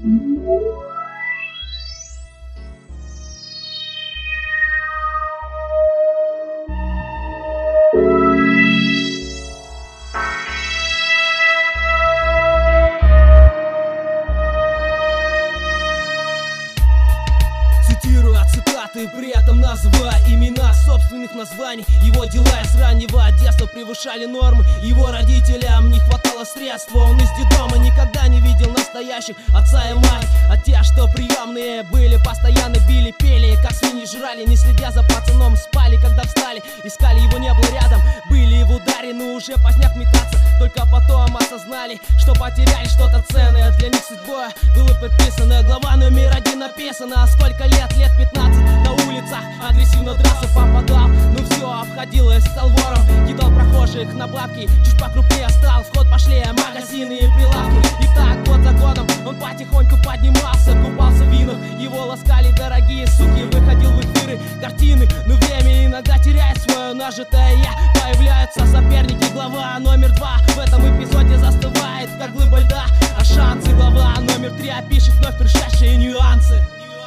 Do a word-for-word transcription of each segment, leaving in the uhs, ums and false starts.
При этом называя имена собственных названий. Его дела из раннего детства превышали нормы. Его родителям не хватало средств. Он из детдома никогда не видел настоящих отца и мать. А те, что приемные были, постоянно били, пели, как свиньи жрали, не следя за пацаном, спали, когда встали, искали, его не было рядом. Были в ударе, но уже поздняк метаться. Только потом осознали, что потеряли что-то ценное. Для них судьбой было предписано. Глава номер один написано. Сколько лет? Лет пятнадцать. На улицах агрессивно драться попадал. Ну все, обходилось с вором. Кидал прохожих на бабки. Чуть покрупнее стал. В ход пошли магазины и прилавки. И так год за годом он потихоньку поднимался. Купался в винах, его ласкали дорогие суки. Выходил в эфиры картины. Но время иногда теряет свое нажитое я. Появляются соперники. Глава номер два в этом эпизоде застывает, как глыба льда. А шансы глава номер три опишет вновь пришедшие нюансы.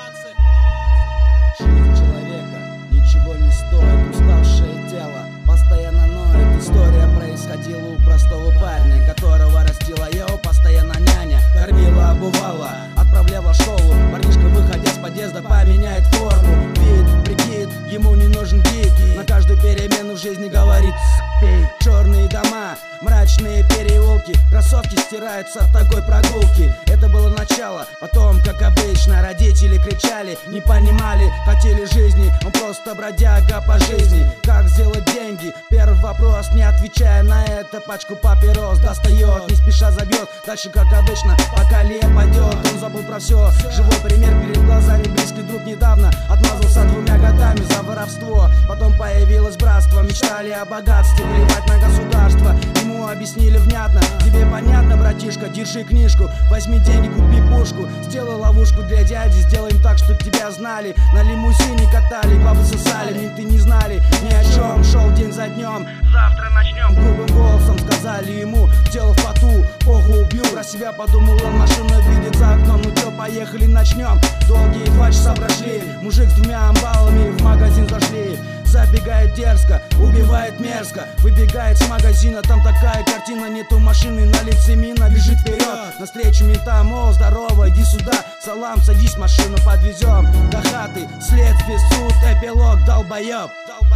Жизнь человека ничего не стоит, уставшее тело постоянно ноет. История происходила у простого парня, которого растила его постоянно няня. Кормила, обувала, отправляла в школу. Парнишка, выходя с подъезда, поменяет форму. Вид, прикид, ему не нужен гид. На каждую перемену в жизни говорит: пей. Черные дома, мрачные переулки, кроссовки стираются от такой прогулки. Это было начало, потом, как обычно, родители кричали, не понимали, хотели жизни. Он просто бродяга по жизни. Как сделать деньги? Первый вопрос, не отвечая на это, пачку папирос достает, не спеша забьет. Дальше, как обычно, пока лет пойдет, он забыл про все. Живой пример перед глазами, близкий друг недавно отмазался двумя годами за воровство. Потом появилось братство, мечтали о богатстве, плевать на государство. Ему объяснили внятно: тебе понятно, братишка, держи книжку, возьми деньги, купи пушку. Сделай ловушку для дяди, сделаем так, что тебя знали. На лимузине катали, бабы сосали, менты не знали ни о чем. Шел день за днем, завтра начнем. Грубым голосом сказали ему, сделав фату, похуй, убью. Про себя подумал он, машину видит за окном. Ну чё, поехали, начнем. Долгие два часа прошли, мужик с двумя амбалами в магазин зашли. Забегает дерзко, убивает мерзко. Выбегает с магазина, там такая картина. Нету машины, на лице мина, бежит вперед навстречу ментам: о, здорово, иди сюда, салам, садись, машину подвезем до хаты. Следствие, суд, эпилог, долбоеб.